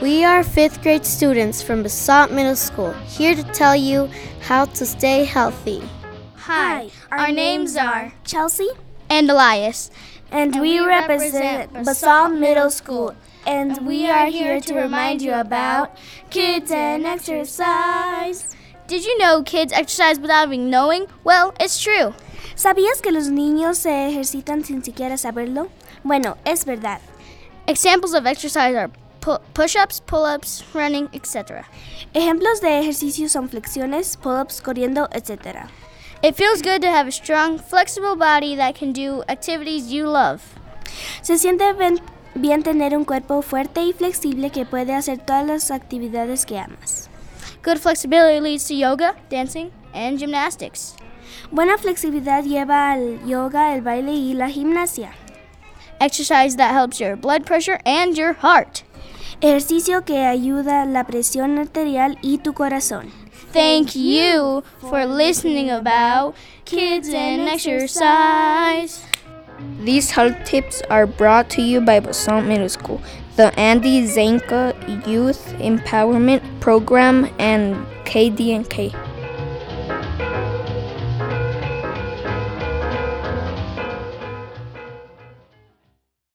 We are 5th grade students from Basalt Middle School, here to tell you how to stay healthy. Hi, our names are Chelsea and Elias, and we represent Basalt Middle School, and we are here to remind you about kids and exercise. Did you know kids exercise without even knowing? Well, it's true. ¿Sabías que los niños se ejercitan sin siquiera saberlo? Bueno, es verdad. Examples of exercise are push-ups, pull-ups, running, etc. Ejemplos de ejercicios son flexiones, pull-ups, corriendo, etc. It feels good to have a strong, flexible body that can do activities you love. Se siente bien tener un cuerpo fuerte y flexible que puede hacer todas las actividades que amas. Good flexibility leads to yoga, dancing, and gymnastics. Buena flexibilidad lleva al yoga, el baile y la gimnasia. Exercise that helps your blood pressure and your heart. Ejercicio que ayuda la presión arterial y tu corazón. Thank you for listening about kids and exercise. These health tips are brought to you by Basalt Middle School, the Andy Zanka Youth Empowerment Program, and KDNK.